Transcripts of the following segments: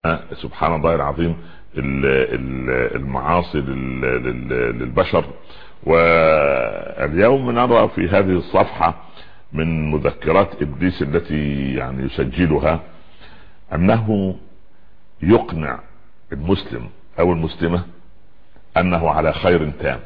سبحان الله العظيم المعاصي للبشر. واليوم نرى في هذه الصفحة من مذكرات ابليس التي يعني يسجلها انه يقنع المسلم او المسلمة انه على خير تام،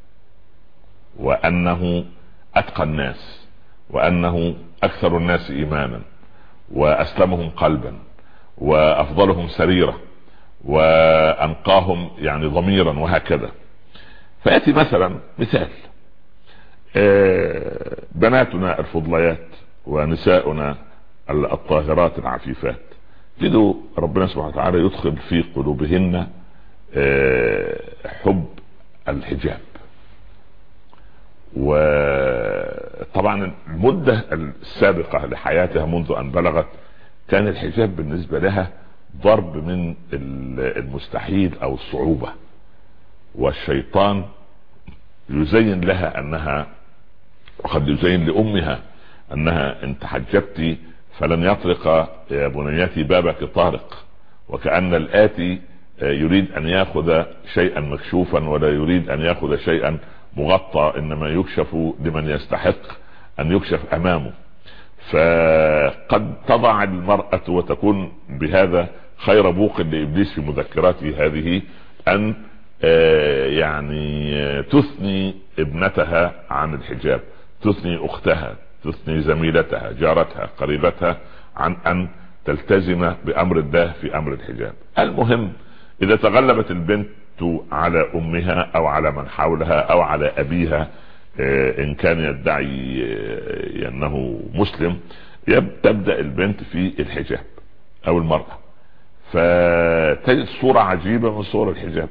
وانه اتقى الناس، وانه اكثر الناس ايمانا، واسلمهم قلبا، وافضلهم سريرة، وانقاهم يعني ضميرا، وهكذا. فيأتي مثلا مثال بناتنا الفضليات ونساؤنا الطاهرات العفيفات، جدوا ربنا سبحانه وتعالى يدخل في قلوبهن حب الحجاب. وطبعا المدة السابقة لحياتها منذ ان بلغت كان الحجاب بالنسبة لها ضرب من المستحيل او الصعوبة، والشيطان يزين لها انها، وقد يزين لامها انها ان تحجبت فلن يطرق يا بنيتي بابك طارق، وكأن الآتي يريد ان ياخذ شيئا مكشوفا ولا يريد ان ياخذ شيئا مغطى، انما يكشف لمن يستحق ان يكشف امامه. فقد تضع المرأة وتكون بهذا خير بوق لابليس في مذكراته هذه ان يعني تثني ابنتها عن الحجاب، تثني اختها، تثني زميلتها، جارتها، قريبتها عن ان تلتزم بامر الله في امر الحجاب. المهم اذا تغلبت البنت على امها او على من حولها او على ابيها ان كان يدعي انه مسلم، تبدأ البنت في الحجاب او المرأة، فتجد صورة عجيبة من صور الحجاب،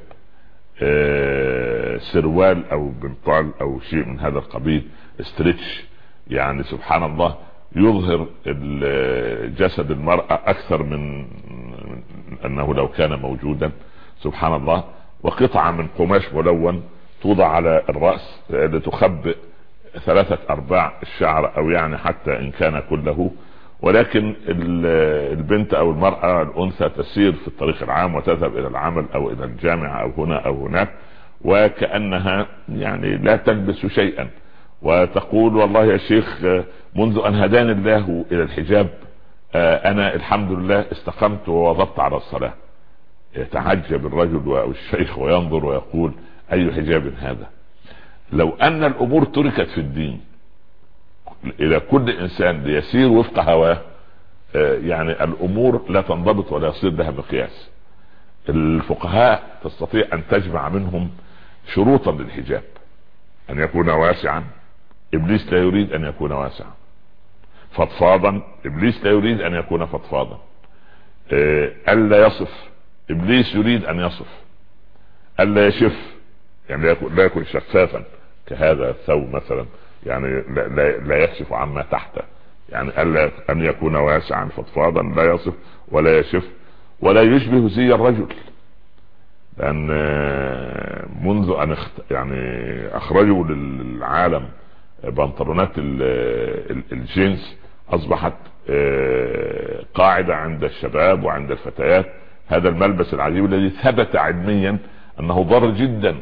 سروال او بنطال او شيء من هذا القبيل، استريتش، يعني سبحان الله يظهر جسد المرأة اكثر من انه لو كان موجودا، سبحان الله. وقطعة من قماش ملون توضع على الرأس لتخبئ 3/4 الشعر، او يعني حتى ان كان كله، ولكن البنت او المرأة الانثى تسير في الطريق العام وتذهب الى العمل او الى الجامعة او هنا او هناك، وكأنها يعني لا تلبس شيئا، وتقول والله يا شيخ منذ ان هداني الله الى الحجاب انا الحمد لله استقمت ووظبت على الصلاة. يتعجب الرجل او الشيخ وينظر ويقول اي حجاب هذا؟ لو ان الامور تركت في الدين الى كل انسان ليسير وفق هواه، يعني الامور لا تنضبط ولا يصير لها مقياس. الفقهاء تستطيع ان تجمع منهم شروطا للحجاب، ان يكون واسعا، ابليس لا يريد ان يكون واسعا، فضفاضا، ابليس لا يريد ان يكون فضفاضا، الا يصف، ابليس يريد ان يصف، الا يشف، يعني لا يكون شفافا كهذا الثوب مثلا، يعني لا يكشف عما تحته، يعني الا ان يكون واسعا فضفاضا، لا يصف ولا يشف ولا يشبه زي الرجل، لان منذ ان يعني اخرجوا للعالم بنطلونات الجينز اصبحت قاعدة عند الشباب وعند الفتيات، هذا الملبس العجيب الذي ثبت علميا انه ضار جدا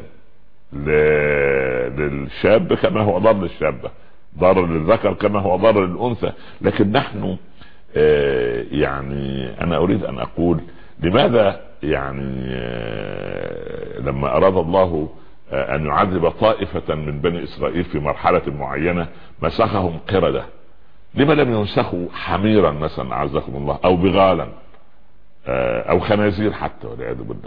للشاب كما هو ضار للشابة، ضار للذكر كما هو ضار للأنثى. لكن نحن يعني انا اريد ان اقول لماذا يعني لما اراد الله ان يعذب طائفة من بني اسرائيل في مرحلة معينة مسخهم قردة، لما لم ينسخوا حميرا مثلا اعزكم الله، او بغالا، او خنازير حتى والعياذ بالله،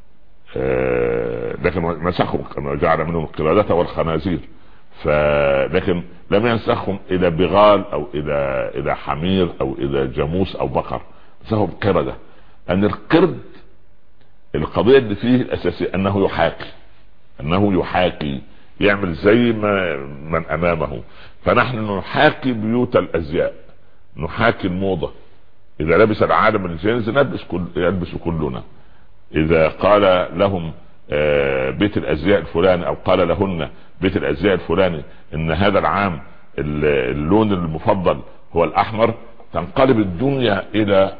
لكن مسخهم جعل منهم القردة والخنازير، لكن لم ينسخهم الى بغال او الى حمير او الى جاموس او بقر، مسخهم قردة. ان القرد القضية اللي فيه الاساسية انه يحاكي يعمل زي ما من امامه. فنحن نحاكي بيوت الازياء، نحاكي الموضة، اذا لبس العالم الجينز يلبس كلنا، اذا قال لهم بيت الازياء الفلاني او قال لهن بيت الازياء الفلاني ان هذا العام اللون المفضل هو الاحمر، تنقلب الدنيا الى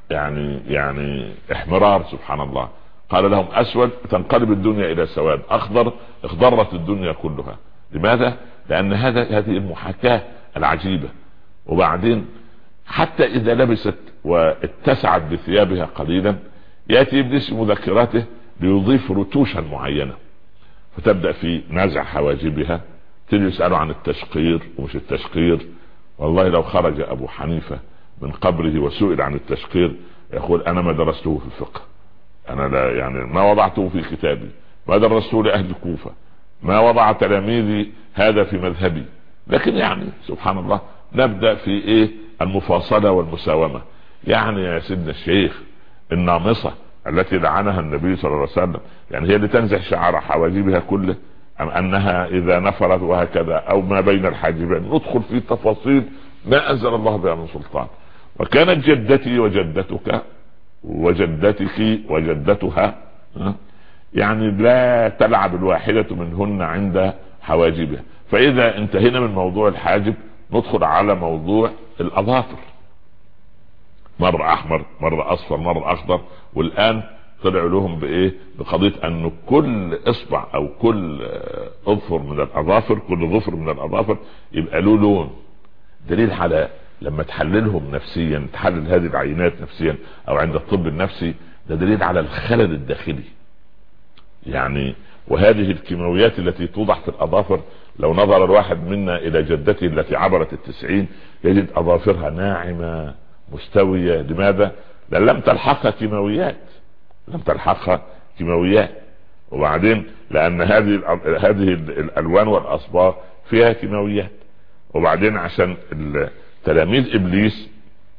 يعني احمرار سبحان الله. قال لهم اسود تنقلب الدنيا الى سواد، اخضر اخضرت الدنيا كلها. لماذا؟ لان هذه المحاكاة العجيبة. وبعدين حتى اذا لبست واتسعت بثيابها قليلا ياتي ابليس مذكراته ليضيف رتوشا معينة، فتبدأ في نزع حواجبها. تيجي يسألوا عن التشقير ومش التشقير. والله لو خرج ابو حنيفة من قبره وسئل عن التشقير يقول انا ما درسته في الفقه، انا لا يعني ما وضعته في كتابي، ما درسته لاهل الكوفة، ما وضع تلاميذي هذا في مذهبي. لكن يعني سبحان الله نبدأ في ايه؟ المفاصلة والمساومة. يعني يا سيدنا الشيخ النامصة التي لعنها النبي صلى الله عليه وسلم، يعني هي اللي تنزع شعر حواجبها كله، ام انها اذا نفرت وهكذا او ما بين الحاجبين؟ ندخل في تفاصيل ما انزل الله بها من سلطان. وكانت جدتي وجدتك وجدتك وجدتها يعني لا تلعب الواحدة منهن عند حواجبها. فاذا انتهينا من موضوع الحاجب ندخل على موضوع الاظافر، مرة احمر مرة اصفر مرة اخضر. والان طلعوا لهم بايه؟ بقضية ان كل اصبع او كل اظفر من الاظافر، كل ظفر من الاظافر يبقى له لون. دليل على لما تحللهم نفسيا، تحلل هذه العينات نفسيا او عند الطب النفسي، ده دليل على الخلل الداخلي يعني. وهذه الكيماويات التي توضع في الاظافر، لو نظر الواحد منا الى جدته التي عبرت 90 يجد اظافرها ناعمة مستوية. لماذا؟ لأن لم تلحقها كيماويات، لم تلحقها كيماويات. وبعدين لأن هذه الألوان والأصباغ فيها كيماويات. وبعدين عشان تلاميذ إبليس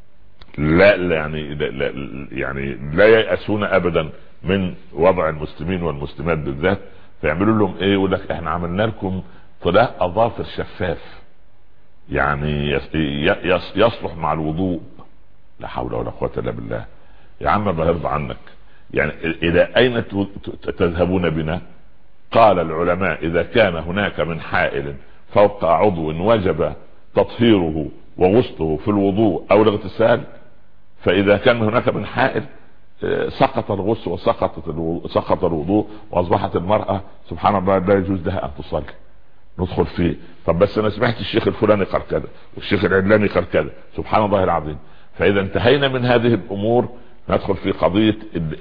يعني لا ييأسون أبدا من وضع المسلمين والمسلمات بالذات، فيعملوا لهم ايه؟ يقول لك احنا عملنا لكم طلاء اظافر شفاف يعني يصلح مع الوضوء. لا حول ولا قوة الا بالله. يا عم ما يرضى عنك، يعني الى اين تذهبون بنا؟ قال العلماء اذا كان هناك من حائل فوق عضو وجب تطهيره وغسله في الوضوء او الاغتسال، فاذا كان هناك من حائل سقط الغسل وسقط الوضوء، واصبحت المرأة سبحان الله لا يجوز لها ان تصلي. ندخل فيه. طب بس انا سمعت الشيخ الفلاني قال كذا والشيخ العلاني قال كذا، سبحان الله العظيم. فاذا انتهينا من هذه الامور ندخل في قضية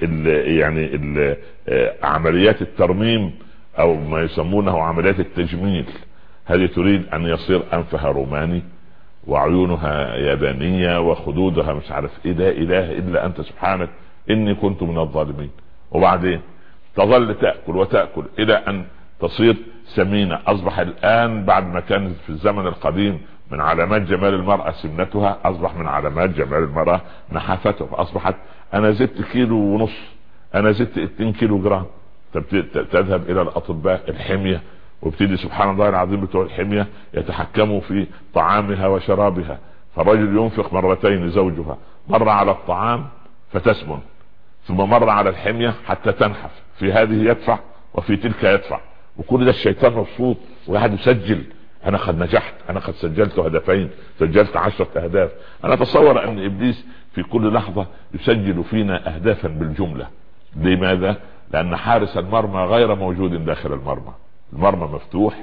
عمليات الترميم او ما يسمونه عمليات التجميل. هذه تريد ان يصير انفها روماني وعيونها يابانية وخدودها مش عارف ايه. لا اله الا انت سبحانك اني كنت من الظالمين. وبعدين تظل تأكل وتأكل الى ان تصير سمينة. اصبح الان بعد ما كان في الزمن القديم من علامات جمال المرأة سمنتها، اصبح من علامات جمال المرأة نحافتها. فاصبحت انا زدت كيلو ونص، انا زدت 2 كيلو جرام. تذهب الى الاطباء الحمية وابتدي سبحان الله العظيم بتوع الحمية يتحكموا في طعامها وشرابها. فالرجل ينفق مرتين زوجها، مرة على الطعام فتسمن، ثم مرة على الحمية حتى تنحف. في هذه يدفع وفي تلك يدفع، وكل ده الشيطان مبسوط وقاعد يسجل. انا قد نجحت، انا قد سجلت هدفين، سجلت 10 اهداف. انا اتصور ان ابليس في كل لحظة يسجل فينا اهدافا بالجملة. لماذا؟ لان حارس المرمى غير موجود داخل المرمى. المرمى مفتوح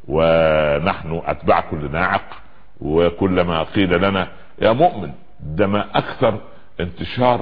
ونحن اتباع كل ناعق. وكلما قيل لنا يا مؤمن، ده ما اكثر انتشار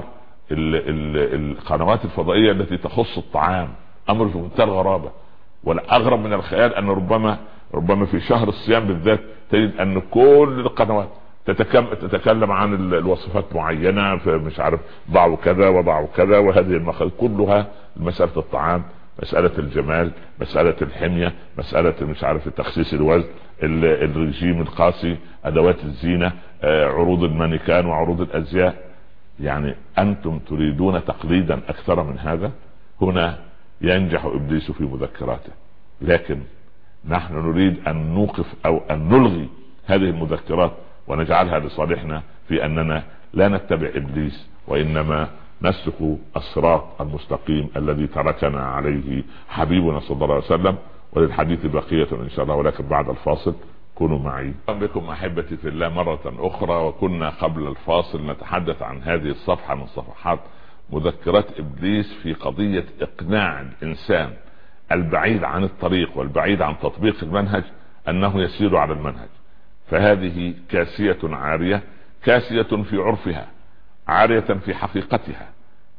القنوات الفضائية التي تخص الطعام، امر في منتهى الغرابة. والاغرب من الخيال ان ربما في شهر الصيام بالذات تجد ان كل القنوات تتكلم عن الوصفات معينة، مش عارف ضعوا كذا وضعوا كذا، وهذه المخاض كلها مسألة الطعام، مسألة الجمال، مسألة الحمية، مسألة مش عارف تخسيس الوزن، الرجيم القاسي، ادوات الزينة، عروض المانيكان وعروض الازياء. يعني انتم تريدون تقليدا اكثر من هذا. هنا ينجح ابليس في مذكراته. لكن نحن نريد ان نوقف او ان نلغي هذه المذكرات ونجعلها لصالحنا، في اننا لا نتبع ابليس وانما نسلك الصراط المستقيم الذي تركنا عليه حبيبنا صلى الله عليه وسلم. وللحديث بقية ان شاء الله، ولكن بعد الفاصل كونوا معي. بكم احبتي في الله مرة اخرى، وكنا قبل الفاصل نتحدث عن هذه الصفحة من صفحات مذكرات ابليس في قضية اقناع الانسان البعيد عن الطريق والبعيد عن تطبيق المنهج انه يسير على المنهج. فهذه كاسية عارية، كاسية في عرفها، عارية في حقيقتها.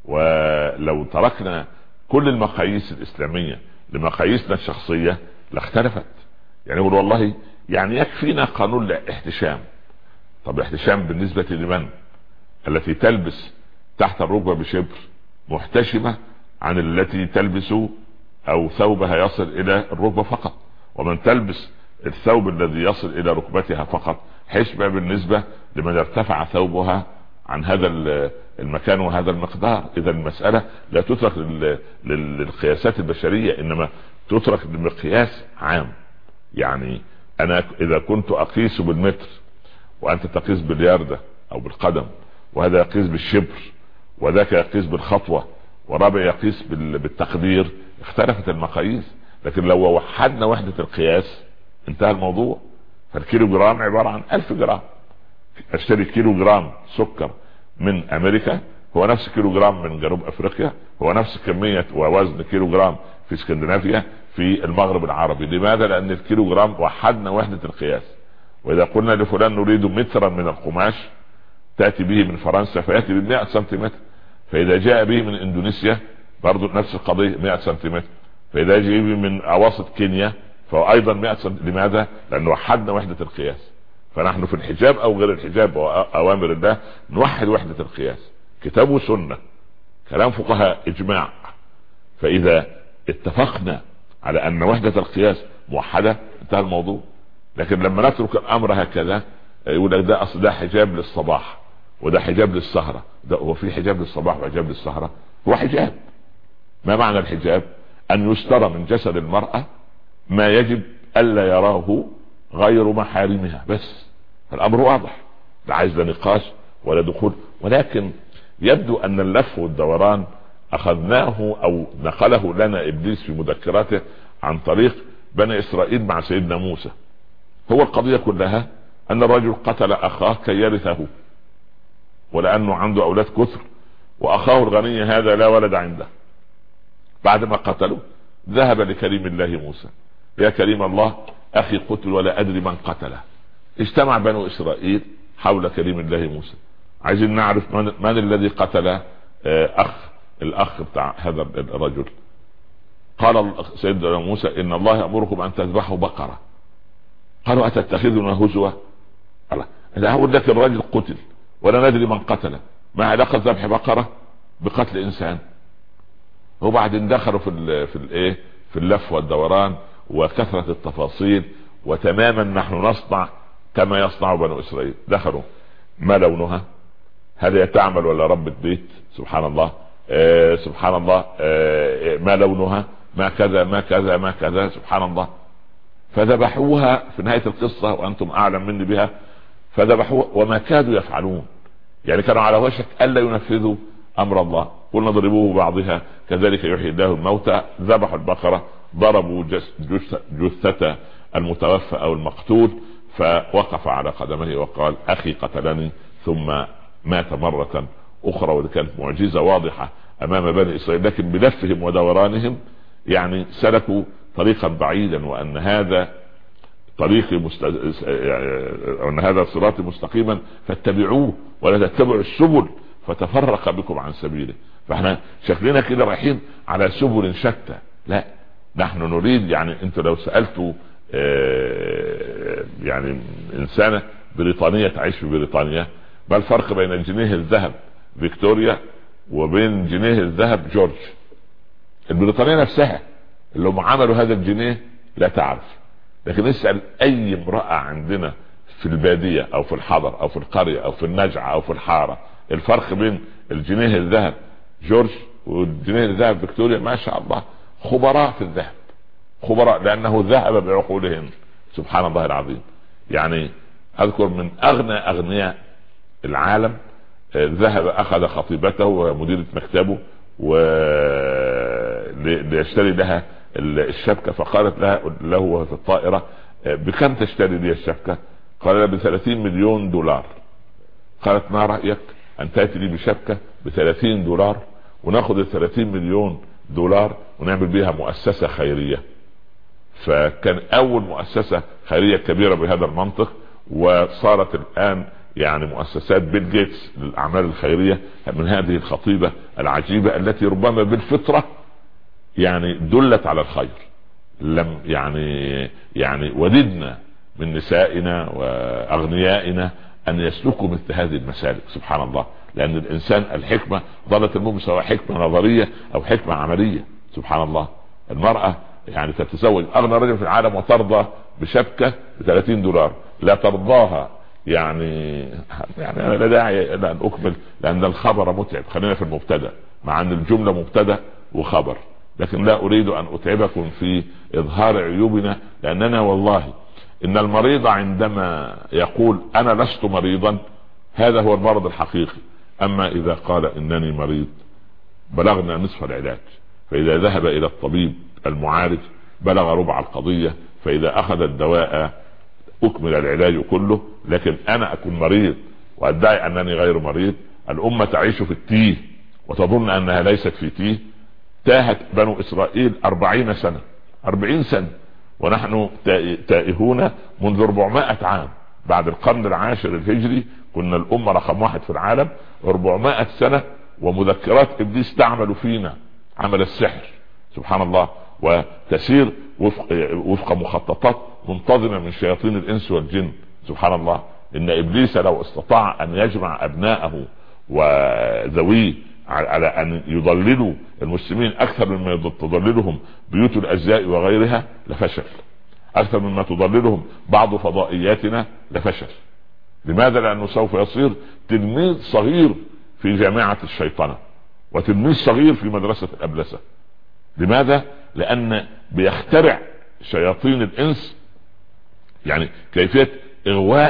ولو تركنا كل المقاييس الاسلامية لمقاييسنا الشخصية لاختلفت. يعني يقول والله يعني يكفينا قانون الاحتشام. طب الاحتشام بالنسبة لمن؟ التي تلبس تحت الركبة بشبر محتشمة عن التي تلبس او ثوبها يصل الى الركبة فقط، ومن تلبس الثوب الذي يصل الى ركبتها فقط حشمة بالنسبة لمن ارتفع ثوبها عن هذا المكان وهذا المقدار. اذا المسألة لا تترك للقياسات البشرية، انما تترك لمقياس عام. يعني انا اذا كنت اقيس بالمتر وانت تقيس بالياردة او بالقدم، وهذا يقيس بالشبر وذاك يقيس بالخطوة ورابع يقيس بالتقدير، اختلفت المقاييس. لكن لو وحدنا وحدة القياس انتهى الموضوع. فالكيلو جرام عبارة عن 1000 جرام. اشتري كيلو جرام سكر من امريكا هو نفس كيلو جرام من جنوب افريقيا، هو نفس كمية ووزن كيلو جرام في اسكندنافيا في المغرب العربي. لماذا؟ لان الكيلو جرام وحدنا وحدة القياس. واذا قلنا لفلان نريد مترا من القماش تأتي به من فرنسا فيأتي ب100 سنتيمتر، فاذا جاء به من اندونيسيا برضو نفس القضية 100 سنتيمتر، فاذا جاء به من اواسط كينيا فهو ايضا 100 سنتيمتر. لماذا؟ لانه وحدنا وحدة القياس. فنحن في الحجاب او غير الحجاب واوامر الله نوحد وحدة القياس، كتاب وسنة، كلام فقهاء، اجماع. فاذا اتفقنا على ان وحدة القياس موحدة انتهى الموضوع. لكن لما نترك الامر هكذا يقول لك ده اصل ده حجاب للصباح وده حجاب للسهرة. ده هو في حجاب للصباح وحجاب للسهرة؟ هو حجاب. ما معنى الحجاب؟ ان يستر من جسد المرأة ما يجب الا يراه غير محارمها بس. الامر واضح، لا عايز لا نقاش ولا دخول. ولكن يبدو ان اللف والدوران اخذناه او نقله لنا ابليس في مذكراته عن طريق بني اسرائيل مع سيدنا موسى. هو القضية كلها ان الرجل قتل اخاه كي يرثه، ولانه عنده اولاد كثر واخاه الغني هذا لا ولد عنده. بعد ما قتله ذهب لكريم الله موسى: يا كريم الله اخي قتل ولا ادري من قتله. اجتمع بنو اسرائيل حول كريم الله موسى، عايزين نعرف من الذي قتل الاخ بتاع هذا الرجل. قال سيدنا موسى: ان الله يأمركم ان تذبحوا بقرة. قالوا: اتتخذنا هزوا؟ انا هقول لك الرجل قتل ولا ندري من قتله، ما علاقة ذبح بقرة بقتل انسان؟ وبعدين دخلوا في اللف والدوران وكثرة التفاصيل، وتماما نحن نصنع كما يصنع بنو اسرائيل. دخلوا: ما لونها؟ هل هي تعمل ولا ربة بيت؟ سبحان الله. سبحان الله. ما لونها؟ ما كذا ما كذا ما كذا. سبحان الله. فذبحوها في نهاية القصة وانتم اعلم مني بها. فذبحوها وما كادوا يفعلون، يعني كانوا على وشك الا ينفذوا امر الله. قلنا ضربوه بعضها كذلك يحيي الله الموتى. ذبحوا البقرة، ضربوا جثة المتوفى او المقتول، فوقف على قدمه وقال: اخي قتلني، ثم مات مرة اخرى. ودي كانت معجزة واضحة امام بني اسرائيل. لكن بلفهم ودورانهم يعني سلكوا طريقا بعيدا، وان هذا طريقي وان هذا صراطي مستقيما فاتبعوه ولا تتبعوا السبل فتفرق بكم عن سبيله. فاحنا شكلنا كده رايحين على سبل شتى. لا، نحن نريد، يعني انتوا لو سألتوا يعني انسانة بريطانية تعيش في بريطانيا، ما الفرق بين جنيه الذهب فيكتوريا وبين جنيه الذهب جورج؟ البريطانية نفسها اللي هم عملوا هذا الجنيه لا تعرف. لكن اسأل اي امرأة عندنا في البادية او في الحضر او في القرية او في النجعة او في الحارة، الفرق بين الجنيه الذهب جورج والجنيه الذهب فيكتوريا ما شاء الله خبراء في الذهب، خبراء، لانه ذهب بعقولهم. سبحان الله العظيم. يعني اذكر من اغنى اغنياء العالم ذهب اخذ خطيبته ومديرة مكتبه ليشتري لها الشبكة، فقالت له وهي في الطائرة: بكم تشتري لي الشبكة؟ قال ب30 مليون دولار. قالت ما رأيك ان تأتي لي بشبكة ب30 دولار وناخذ 30 مليون دولار ونعمل بها مؤسسة خيرية. فكان اول مؤسسة خيرية كبيرة بهذا المنطق، وصارت الان يعني مؤسسات بيل جيتس للاعمال الخيرية من هذه الخطيبة العجيبة التي ربما بالفطرة يعني دلت على الخير. لم يعني وددنا من نسائنا واغنيائنا ان يسلكوا مثل هذه المسالك. سبحان الله، لان الانسان الحكمة ضلت المهم سواء حكمة نظرية او حكمة عملية. سبحان الله، المرأة يعني تتزوج اغنى رجل في العالم وترضى بشبكة ب30 دولار، لا ترضاها يعني انا لا داعي الى ان اكمل لان الخبر متعب. خلينا في المبتدا، مع ان الجملة مبتدا وخبر، لكن لا اريد ان اتعبكم في اظهار عيوبنا، لاننا والله ان المريض عندما يقول انا لست مريضا هذا هو المرض الحقيقي. اما اذا قال انني مريض بلغنا نصف العلاج، فاذا ذهب الى الطبيب المعالج بلغ ربع القضية، فاذا اخذ الدواء اكمل العلاج كله. لكن انا اكون مريض وادعي انني غير مريض. الامة تعيش في التيه وتظن انها ليست في تيه. تاهت بنو اسرائيل 40 سنة 40 سنة ونحن تائهون منذ 400 عام. بعد القرن العاشر الهجري كنا الامة رقم 1 في العالم. 400 سنة ومذكرات ابليس تعمل فينا عمل السحر. سبحان الله، وتسير وفق مخططات منتظمة من شياطين الانس والجن. سبحان الله، ان ابليس لو استطاع ان يجمع ابناءه وذويه على ان يضللوا المسلمين اكثر مما تضللهم بيوت الازياء وغيرها لفشل، اكثر مما تضللهم بعض فضائياتنا لفشل. لماذا؟ لانه سوف يصير تلميذ صغير في جامعة الشيطنة وتلميذ صغير في مدرسة الابلسة. لماذا؟ لان بيخترع شياطين الانس يعني كيفية اغواء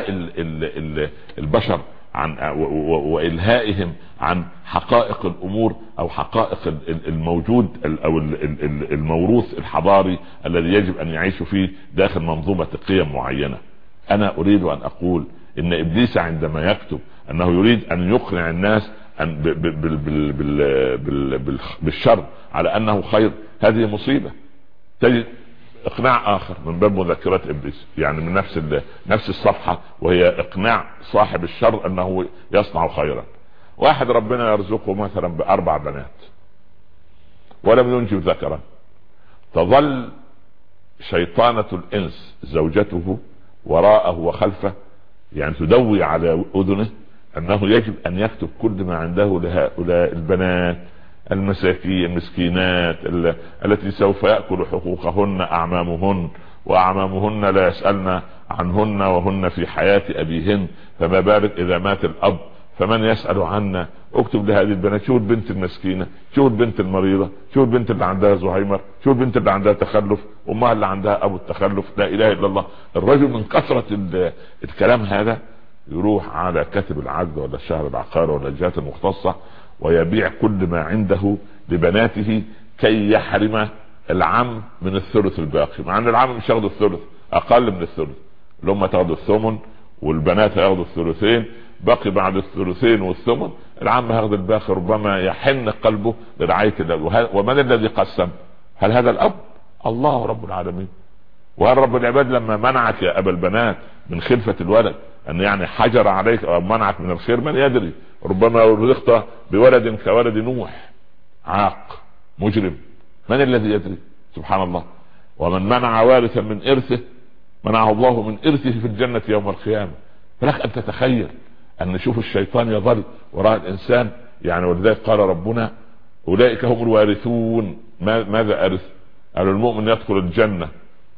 البشر عن والهائهم عن حقائق الامور او حقائق الموجود او الموروث الحضاري الذي يجب ان يعيش فيه داخل منظومة قيم معينة. انا اريد ان اقول ان ابليس عندما يكتب انه يريد ان يقنع الناس بالشر على انه خير، هذه مصيبة. تجد اقناع اخر من باب مذكرات ابليس يعني من نفس الصفحة، وهي اقناع صاحب الشر انه يصنع خيرا. واحد ربنا يرزقه مثلا ب4 بنات ولم ينجب ذكرا، تظل شيطانة الانس زوجته وراءه وخلفه يعني تدوي على اذنه انه يجب ان يكتب كل ما عنده لهؤلاء البنات المساكين المسكينات التي سوف يأكل حقوقهن اعمامهن، واعمامهن لا يسألن عنهن وهن في حياة ابيهن، فما بالك اذا مات الاب فمن يسأل عنا. اكتب لهذه البنات، شو البنت المسكينة، شو البنت المريضة، شو البنت اللي عندها زهايمر، شو البنت اللي عندها تخلف، امها اللي عندها ابو التخلف. لا اله الا الله. الرجل من كثرة الكلام هذا يروح على كاتب العقد ولا الشهر العقاري ولا الجهات المختصة ويبيع كل ما عنده لبناته كي يحرم العم من الثلث الباقي، مع ان العم مش ياخدوا الثلث، اقل من الثلث. الام تاخد الثمن والبنات ياخدوا الثلثين، باقي بعد الثلثين والثمن العم هياخد الباقي. ربما يحن قلبه لرعاية الله. ومن الذي قسم؟ هل هذا الاب؟ الله رب العالمين. وهل رب العباد لما منعك يا ابا البنات من خلفة الولد ان يعني حجر عليك او منعك من الخير؟ من يدري، ربما رزقت بولد كولد نوح عاق مجرم، من الذي يدري؟ سبحان الله. ومن منع وارثا من ارثه منعه الله من ارثه في الجنة يوم القيامة. فلك ان تتخيل ان نشوف الشيطان يظل وراء الانسان يعني. ولذلك قال ربنا اولئك هم الوارثون. ماذا ارث؟ قالوا المؤمن يدخل الجنة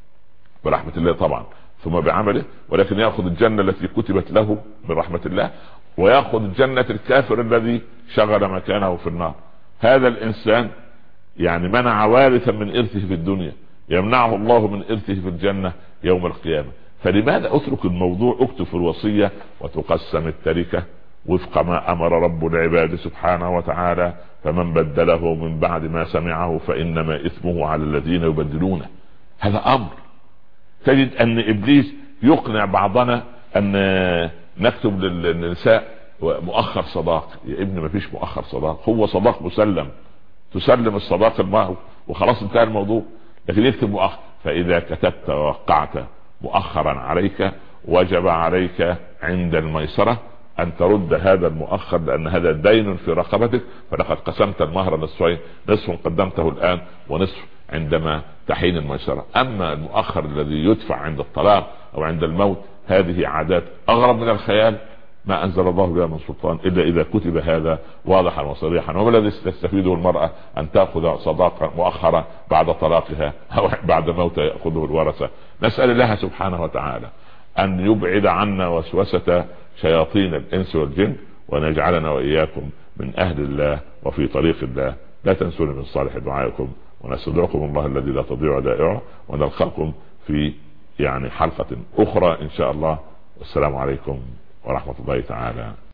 برحمة الله طبعا ثم بعمله، ولكن يأخذ الجنة التي كتبت له من رحمة الله، ويأخذ جنة الكافر الذي شغل مكانه في النار. هذا الإنسان يعني منع وارثا من إرثه في الدنيا، يمنعه الله من إرثه في الجنة يوم القيامة. فلماذا أترك الموضوع؟ اكتب في الوصية وتقسم التركة وفق ما أمر رب العباد سبحانه وتعالى، فمن بدله من بعد ما سمعه فإنما إثمه على الذين يبدلونه. هذا أمر تجد ان ابليس يقنع بعضنا ان نكتب للنساء مؤخر صداق. يا ابني ما فيش مؤخر صداق، هو صداق مسلم، تسلم الصداق المهر وخلاص انتهى الموضوع. لكن يكتب مؤخر، فاذا كتبت ووقعت مؤخرا عليك وجب عليك عند الميسرة ان ترد هذا المؤخر، لان هذا دين في رقبتك، فلقد قسمت المهر نصفين، نصف قدمته الان ونصف عندما تحين الميسرة. اما المؤخر الذي يدفع عند الطلاق او عند الموت هذه عادات اغرب من الخيال، ما انزل الله بها من سلطان الا اذا كتب هذا واضحا وصريحا. وما الذي تستفيده المرأة ان تأخذ صداقة مؤخرة بعد طلاقها او بعد موت يأخذه الورثة؟ نسأل الله سبحانه وتعالى ان يبعد عنا وسوسة شياطين الانس والجن، وان يجعلنا واياكم من اهل الله وفي طريق الله. لا تنسوني من صالح دعائكم، ونستودعكم الله الذي لا تضيع ودائعه، ونلقاكم في حلقة اخرى ان شاء الله. والسلام عليكم ورحمة الله تعالى